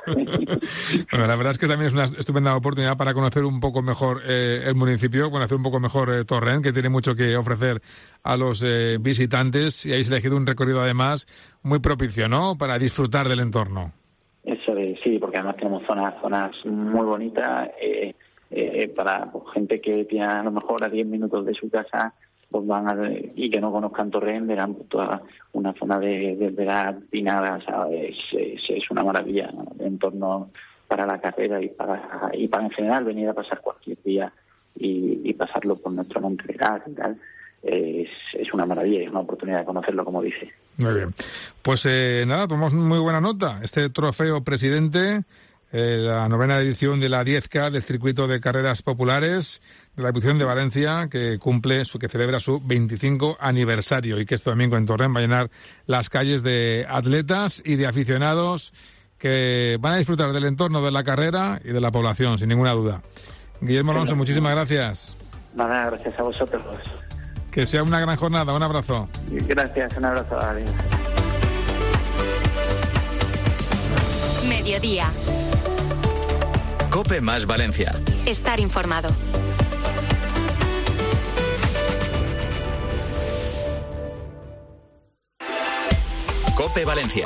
Bueno, la verdad es que también es una estupenda oportunidad para conocer un poco mejor eh, el municipio, conocer un poco mejor eh, Torrent, que tiene mucho que ofrecer a los eh, visitantes, y habéis elegido un recorrido además muy propicio, ¿no?, para disfrutar del entorno. Eso es, sí, porque además tenemos zonas, zonas muy bonitas, eh, eh, para pues, gente que tiene a lo mejor a diez minutos de su casa, pues van a, y que no conozcan Torrent, verán toda una zona de, de verdad pinada, ¿sabes? Es, es, es una maravilla, ¿no?, de entorno para la carrera y para y para en general venir a pasar cualquier día y, y pasarlo por nuestro monte de gas y tal. Es, es una maravilla, es una oportunidad de conocerlo, como dice. Muy bien. Pues eh, nada, tomamos muy buena nota. Este trofeo presidente, eh, la novena edición de la diez K del circuito de carreras populares de la Diputación de Valencia, que cumple, su que celebra su veinticinco aniversario, y que este domingo en Torrent va a llenar las calles de atletas y de aficionados que van a disfrutar del entorno de la carrera y de la población, sin ninguna duda. Guillermo Alonso, muchísimas gracias. Nada, gracias a vosotros. Que sea una gran jornada. Un abrazo. Gracias, un abrazo. Adiós. Mediodía. COPE más Valencia. Estar informado. COPE Valencia.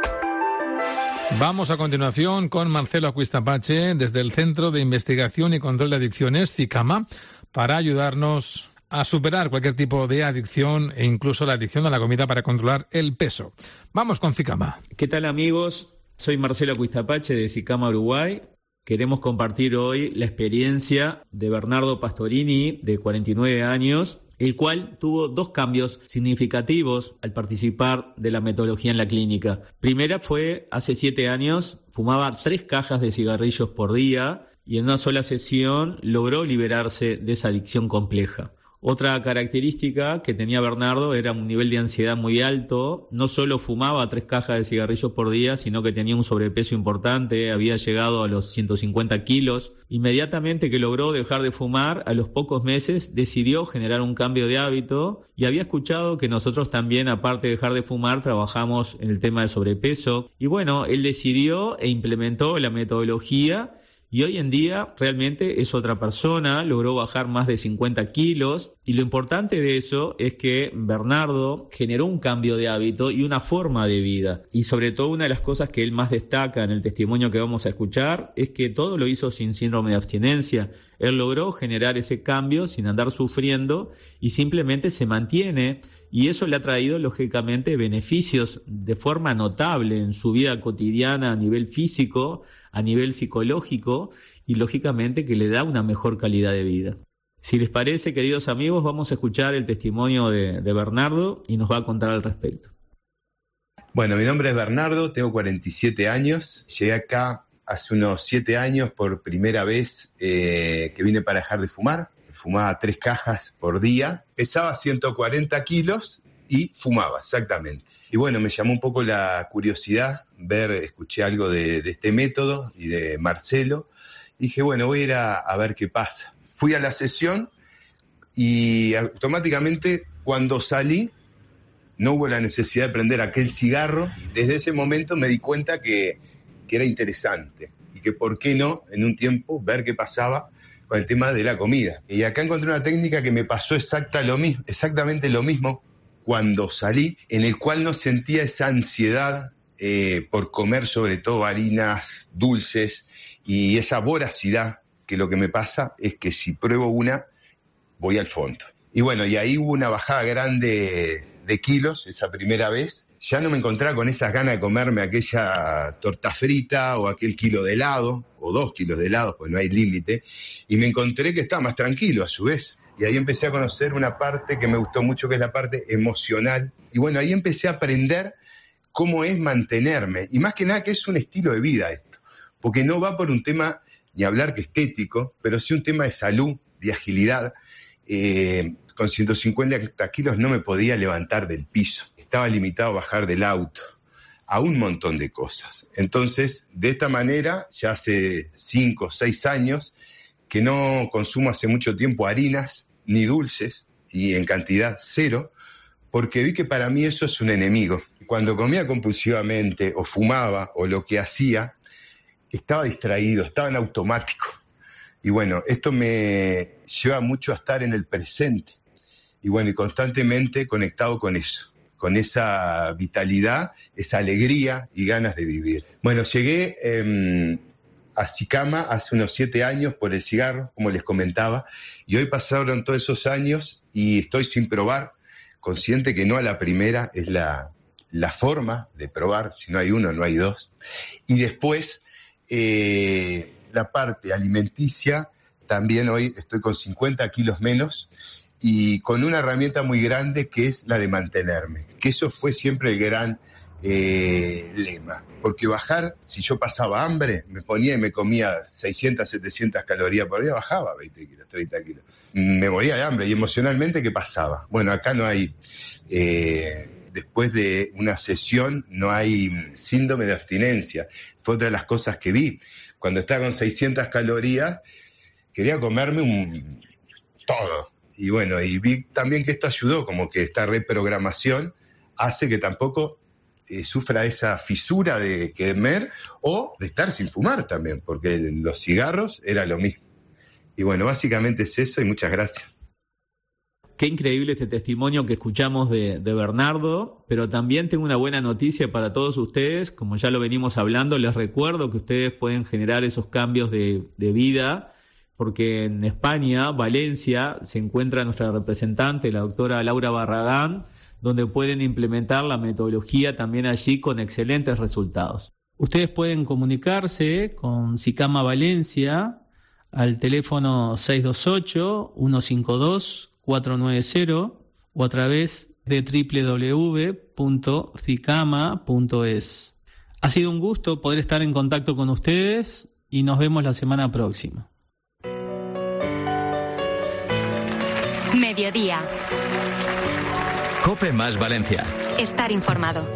Vamos a continuación con Marcelo Acuistapache desde el Centro de Investigación y Control de Adicciones, CICAMA, para ayudarnos a superar cualquier tipo de adicción e incluso la adicción a la comida para controlar el peso. Vamos con CICAMA. ¿Qué tal, amigos? Soy Marcelo Acuistapache de CICAMA Uruguay. Queremos compartir hoy la experiencia de Bernardo Pastorini, de cuarenta y nueve años, el cual tuvo dos cambios significativos al participar de la metodología en la clínica. Primera fue hace siete años, fumaba tres cajas de cigarrillos por día y en una sola sesión logró liberarse de esa adicción compleja. Otra característica que tenía Bernardo era un nivel de ansiedad muy alto. No solo fumaba tres cajas de cigarrillos por día, sino que tenía un sobrepeso importante, había llegado a los ciento cincuenta kilos. Inmediatamente que logró dejar de fumar, a los pocos meses decidió generar un cambio de hábito, y había escuchado que nosotros también, aparte de dejar de fumar, trabajamos en el tema del sobrepeso. Y bueno, él decidió e implementó la metodología, y hoy en día realmente es otra persona, logró bajar más de cincuenta kilos, y lo importante de eso es que Bernardo generó un cambio de hábito y una forma de vida. Y sobre todo una de las cosas que él más destaca en el testimonio que vamos a escuchar es que todo lo hizo sin síndrome de abstinencia. Él logró generar ese cambio sin andar sufriendo y simplemente se mantiene, y eso le ha traído lógicamente beneficios de forma notable en su vida cotidiana a nivel físico, a nivel psicológico, y lógicamente que le da una mejor calidad de vida. Si les parece, queridos amigos, vamos a escuchar el testimonio de, de Bernardo y nos va a contar al respecto. Bueno, mi nombre es Bernardo, tengo cuarenta y siete años, llegué acá hace unos siete años por primera vez eh, que vine para dejar de fumar. fumaba tres cajas por día, pesaba ciento cuarenta kilos y fumaba, exactamente. Y bueno, me llamó un poco la curiosidad ver, escuché algo de, de este método y de Marcelo. Y dije, bueno, voy a ir a, a ver qué pasa. Fui a la sesión y automáticamente cuando salí no hubo la necesidad de prender aquel cigarro. Desde ese momento me di cuenta que, que era interesante y que por qué no, en un tiempo, ver qué pasaba con el tema de la comida. Y acá encontré una técnica que me pasó exacta lo mismo, exactamente lo mismo cuando salí, en el cual no sentía esa ansiedad eh, por comer sobre todo harinas dulces y esa voracidad, que lo que me pasa es que si pruebo una, voy al fondo. Y bueno, y ahí hubo una bajada grande de kilos esa primera vez. Ya no me encontraba con esas ganas de comerme aquella torta frita o aquel kilo de helado, o dos kilos de helado, pues no hay límite. Y me encontré que estaba más tranquilo a su vez. Y ahí empecé a conocer una parte que me gustó mucho, que es la parte emocional. Y bueno, ahí empecé a aprender cómo es mantenerme. Y más que nada que es un estilo de vida esto. Porque no va por un tema, ni hablar que estético, pero sí un tema de salud, de agilidad. Eh, con ciento cincuenta kilos no me podía levantar del piso. Estaba limitado a bajar del auto. A un montón de cosas. Entonces, de esta manera, ya hace cinco o seis años que no consumo hace mucho tiempo harinas ni dulces, y en cantidad cero, porque vi que para mí eso es un enemigo. Cuando comía compulsivamente, o fumaba, o lo que hacía, estaba distraído, estaba en automático. Y bueno, esto me lleva mucho a estar en el presente. Y bueno, y constantemente conectado con eso, con esa vitalidad, esa alegría y ganas de vivir. Bueno, llegué eh, a Sicama hace unos siete años por el cigarro, como les comentaba, y hoy pasaron todos esos años y estoy sin probar, consciente que no a la primera es la, la forma de probar, si no hay uno, no hay dos. Y después, eh, la parte alimenticia, también hoy estoy con cincuenta kilos menos y con una herramienta muy grande que es la de mantenerme, que eso fue siempre el gran eh, lema, porque bajar, si yo pasaba hambre, me ponía y me comía seiscientas, setecientas calorías por día, bajaba veinte kilos, treinta kilos, me moría de hambre. Y emocionalmente, ¿qué pasaba? Bueno, acá no hay, eh, después de una sesión, no hay síndrome de abstinencia. Fue otra de las cosas que vi. Cuando estaba con seiscientas calorías, quería comerme un todo. Y bueno, y vi también que esto ayudó, como que esta reprogramación hace que tampoco eh, sufra esa fisura de comer o de estar sin fumar también, porque los cigarros era lo mismo. Y bueno, básicamente es eso y muchas gracias. Qué increíble este testimonio que escuchamos de, de Bernardo, pero también tengo una buena noticia para todos ustedes. Como ya lo venimos hablando, les recuerdo que ustedes pueden generar esos cambios de, de vida, porque en España, Valencia, se encuentra nuestra representante, la doctora Laura Barragán, donde pueden implementar la metodología también allí con excelentes resultados. Ustedes pueden comunicarse con Sicama Valencia al teléfono seis dos ocho, uno cinco dos, cuatro nueve cero o a través de doble u doble u doble u punto cicama punto es. Ha sido un gusto poder estar en contacto con ustedes y nos vemos la semana próxima. Mediodía. COPE más Valencia. Estar informado.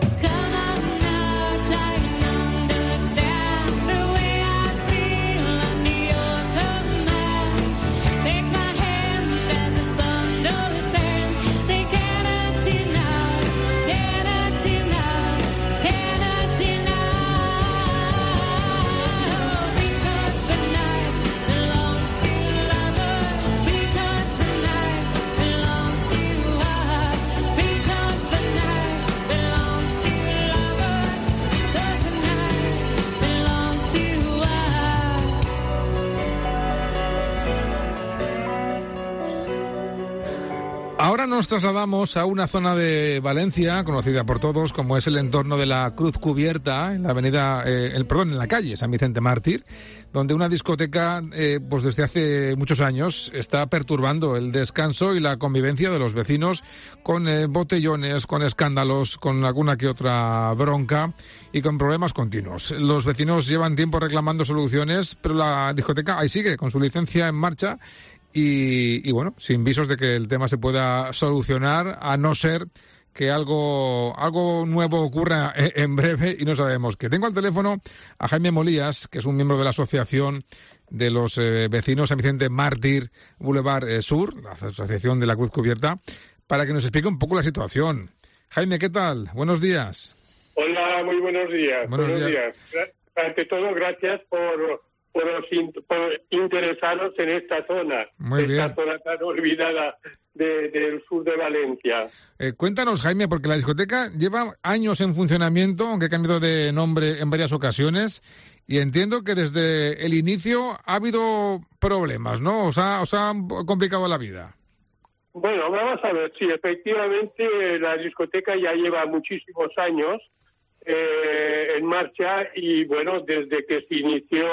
Ahora nos trasladamos a una zona de Valencia conocida por todos como es el entorno de la Cruz Cubierta, en la avenida, eh, el perdón, en la calle San Vicente Mártir, donde una discoteca, eh, pues desde hace muchos años está perturbando el descanso y la convivencia de los vecinos con eh, botellones, con escándalos, con alguna que otra bronca y con problemas continuos. Los vecinos llevan tiempo reclamando soluciones, pero la discoteca ahí sigue con su licencia en marcha y, y bueno, sin visos de que el tema se pueda solucionar, a no ser que algo algo nuevo ocurra en breve y no sabemos qué. Tengo al teléfono a Jaime Molías, que es un miembro de la Asociación de los eh, Vecinos San Vicente Mártir Boulevard eh, Sur, la Asociación de la Cruz Cubierta, para que nos explique un poco la situación. Jaime, ¿qué tal? Buenos días. Hola, muy buenos días. Buenos, buenos días. días. Ante todo, gracias por, por, los, por interesaros en esta zona, muy esta bien. zona tan olvidada de, del sur de Valencia. Eh, cuéntanos, Jaime, porque la discoteca lleva años en funcionamiento, aunque ha cambiado de nombre en varias ocasiones, y entiendo que desde el inicio ha habido problemas, ¿no? ¿Os ha, os ha complicado la vida? Bueno, vamos a ver, sí, efectivamente la discoteca ya lleva muchísimos años eh, en marcha y, bueno, desde que se inició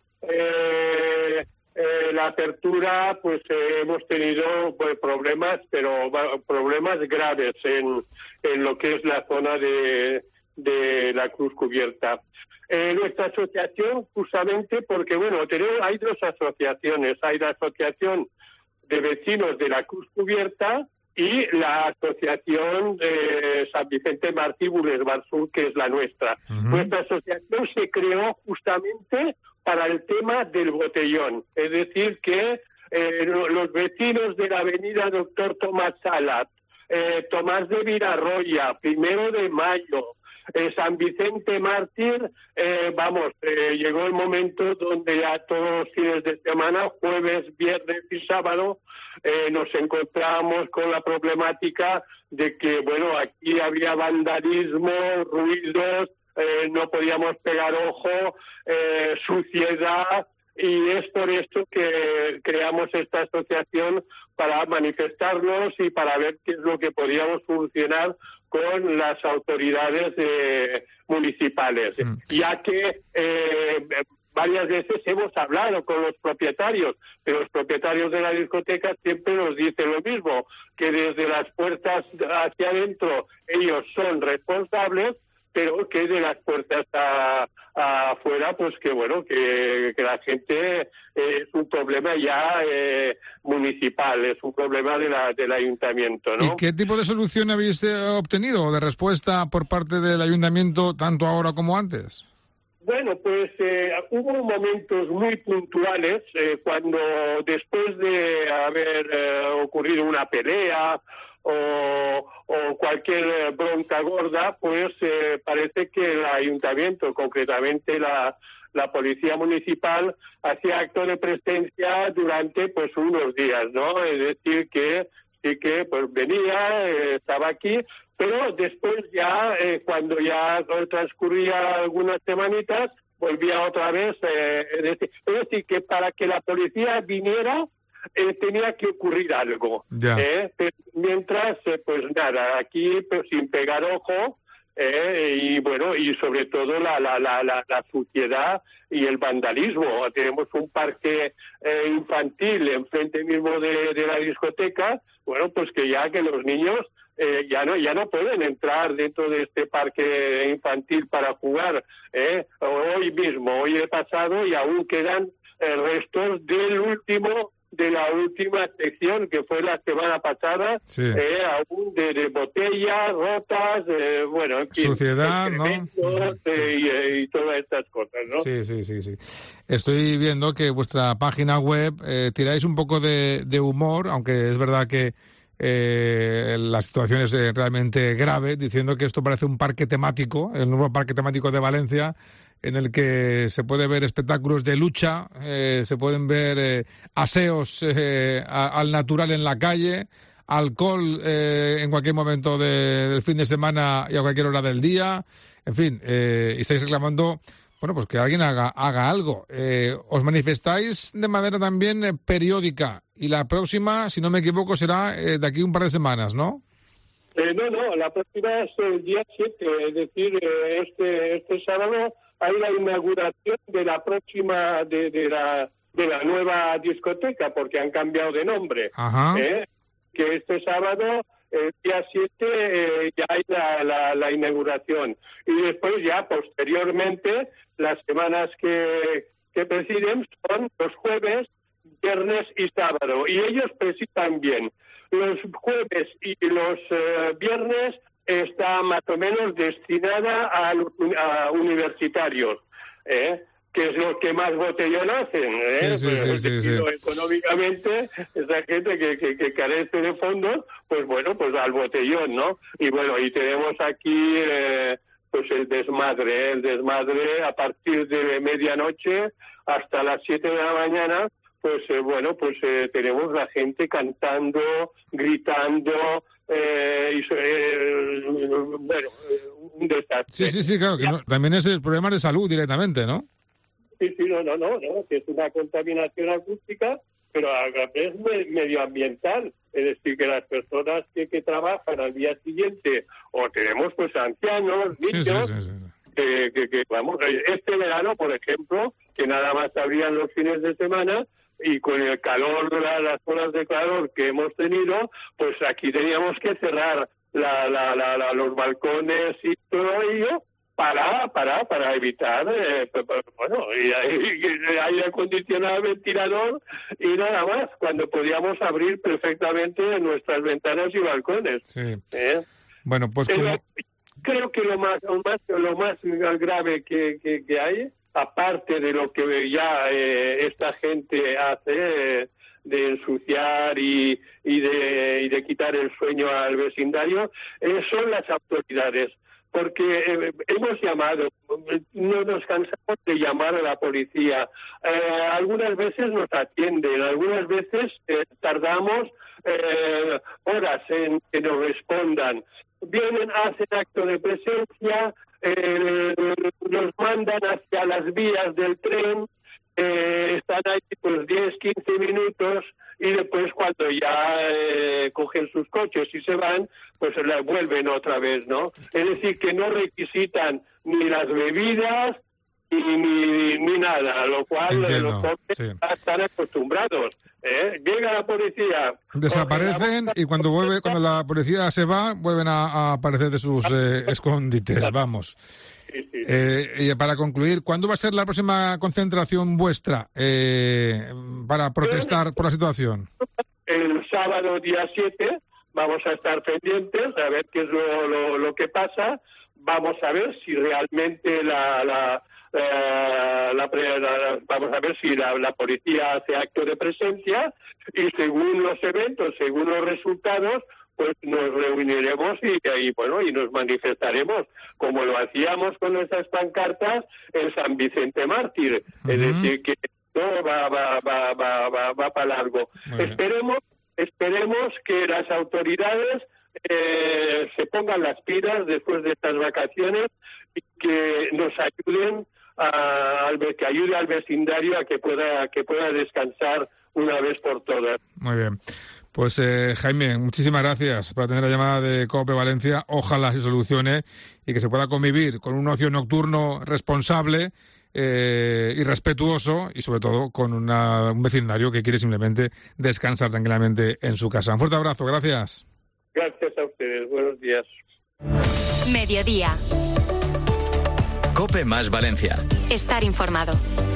eh, eh, la apertura, pues eh, hemos tenido pues, problemas, pero problemas graves en, en lo que es la zona de, de la Cruz Cubierta. Eh, nuestra asociación, justamente porque, bueno, tenemos, hay dos asociaciones. Hay la asociación de vecinos de la Cruz Cubierta y la asociación de San Vicente Mártir Boulevard Sur, que es la nuestra. Uh-huh. Nuestra asociación se creó justamente para el tema del botellón. Es decir, que eh, los vecinos de la avenida Doctor Tomás Salat, eh, Tomás de Virarroya, Primero de Mayo, Eh, San Vicente Mártir, eh, vamos, eh, llegó el momento donde ya todos los fines de semana, jueves, viernes y sábado, eh, nos encontrábamos con la problemática de que, bueno, aquí había vandalismo, ruidos, eh, no podíamos pegar ojo, eh, suciedad, y es por esto que creamos esta asociación para manifestarnos y para ver qué es lo que podíamos solucionar con las autoridades eh, municipales, mm. ya que eh, varias veces hemos hablado con los propietarios, pero los propietarios de la discoteca siempre nos dicen lo mismo, que desde las puertas hacia adentro ellos son responsables, pero que de las puertas a, a afuera, pues que bueno, que, que la gente eh, es un problema ya eh, municipal, es un problema de la, del ayuntamiento, ¿no? ¿Y qué tipo de solución habéis eh, obtenido o de respuesta por parte del ayuntamiento, tanto ahora como antes? Bueno, pues eh, hubo momentos muy puntuales eh, cuando después de haber eh, ocurrido una pelea o, o cualquier bronca gorda, pues eh, parece que el ayuntamiento, concretamente la, la policía municipal, hacía acto de presencia durante pues unos días, ¿no? Es decir, que sí que pues venía, eh, estaba aquí, pero después ya, eh, cuando ya transcurría algunas semanitas, volvía otra vez. Eh, es, decir, es decir, que para que la policía viniera, eh, tenía que ocurrir algo. ¿eh? Pero mientras, eh, pues nada, aquí pues, sin pegar ojo, eh, y bueno, y sobre todo la, la, la, la, la suciedad y el vandalismo. Tenemos un parque eh, infantil enfrente mismo de, de la discoteca, bueno, pues que ya que los niños Eh, ya no ya no pueden entrar dentro de este parque infantil para jugar. ¿eh? Hoy mismo, hoy he pasado y aún quedan eh, restos del último, de la última sección que fue la semana pasada, sí. eh, aún de, de botellas rotas, eh, bueno, en fin, suciedad, ¿no? Eh, y, y todas estas cosas, ¿no? Sí, sí, sí, sí. Estoy viendo que vuestra página web eh, tiráis un poco de, de humor, aunque es verdad que Eh, la situación es eh, realmente grave, diciendo que esto parece un parque temático, el nuevo parque temático de Valencia, en el que se puede ver espectáculos de lucha, eh, se pueden ver eh, aseos eh, a, al natural en la calle, alcohol eh, en cualquier momento de, del fin de semana y a cualquier hora del día, en fin, eh, y estáis reclamando, bueno, pues que alguien haga, haga algo. Eh, os manifestáis de manera también eh, periódica y la próxima, si no me equivoco, será eh, de aquí un par de semanas, ¿no? Eh, no, no, la próxima es el día siete, es decir, eh, este este sábado hay la inauguración de la próxima, de, de la de la nueva discoteca, porque han cambiado de nombre. Ajá. ¿eh? Que este sábado, el día siete, eh, ya hay la, la, la inauguración. Y después ya, posteriormente, las semanas que, que presiden son los jueves viernes y sábado, y ellos precisan bien. Los jueves y los eh, viernes está más o menos destinada a, a universitarios, ¿eh? que es lo que más botellón hacen, ¿eh? Sí, sí, pues, sí, sí, sí. Económicamente, esa gente que, que, que carece de fondos, pues bueno, pues al botellón, ¿no? Y bueno, y tenemos aquí eh, pues el desmadre, ¿eh? el desmadre a partir de medianoche hasta las siete de la mañana, pues eh, bueno, pues eh, tenemos la gente cantando, gritando, eh, y, eh, bueno, un desastre. Sí, sí, sí, claro, que no, también es el problema de salud directamente, ¿no? Sí, sí, no, no, no, no, que es una contaminación acústica, pero a la vez medioambiental. Es decir, que las personas que, que trabajan al día siguiente, o tenemos pues ancianos, niños, sí, sí, sí, sí. Que, que, que, vamos, este verano, por ejemplo, que nada más abrían los fines de semana, y con el calor, la, las olas de calor que hemos tenido, pues aquí teníamos que cerrar la, la, la, la, los balcones y todo ello, para para para evitar eh, bueno y aire acondicionado, ventilador y nada más, cuando podíamos abrir perfectamente nuestras ventanas y balcones. Sí. ¿Eh? Bueno, pues como... eh, creo que lo más lo más lo más grave que, que, que hay, aparte de lo que ya eh, esta gente hace eh, de ensuciar y y de y de quitar el sueño al vecindario, eh, son las autoridades. Porque eh, hemos llamado, no nos cansamos de llamar a la policía. Eh, algunas veces nos atienden, algunas veces eh, tardamos eh, horas en que nos respondan. Vienen, hacen acto de presencia, eh, nos mandan hacia las vías del tren, eh, están ahí pues diez, quince minutos, y después cuando ya eh, cogen sus coches y se van, pues la vuelven otra vez, ¿no? Es decir, que no requisitan ni las bebidas ni, ni, ni nada, a lo cual Entiendo, los hombres sí. están acostumbrados. ¿eh? Llega la policía... Desaparecen y cuando vuelve, cuando la policía se va, vuelven a, a aparecer de sus eh, escondites, vamos. Sí, sí. Eh, y para concluir, ¿cuándo va a ser la próxima concentración vuestra eh, para protestar por la situación? El sábado día siete vamos a estar pendientes a ver qué es lo, lo, lo que pasa. Vamos a ver si realmente la, la, la, la, la vamos a ver si la, la policía hace acto de presencia, y según los eventos, según los resultados, pues nos reuniremos y, y bueno y nos manifestaremos como lo hacíamos con nuestras pancartas en San Vicente Mártir. Uh-huh. Es decir, que todo va va va va va, va para largo. Esperemos esperemos que las autoridades eh, se pongan las pilas después de estas vacaciones y que nos ayuden a, a que ayude al vecindario a que pueda que pueda descansar una vez por todas. Muy bien. Pues eh, Jaime, muchísimas gracias por atender la llamada de COPE Valencia. Ojalá se solucione y que se pueda convivir con un ocio nocturno responsable eh, y respetuoso, y sobre todo con una, un vecindario que quiere simplemente descansar tranquilamente en su casa. Un fuerte abrazo, gracias. Gracias a ustedes, buenos días. Mediodía. COPE más Valencia. Estar informado.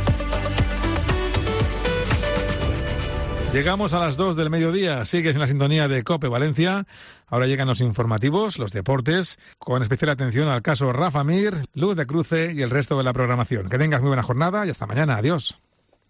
Llegamos a las dos del mediodía, sigues en la sintonía de COPE Valencia. Ahora llegan los informativos, los deportes, con especial atención al caso Rafa Mir, Luz de Cruce y el resto de la programación. Que tengas muy buena jornada y hasta mañana. Adiós.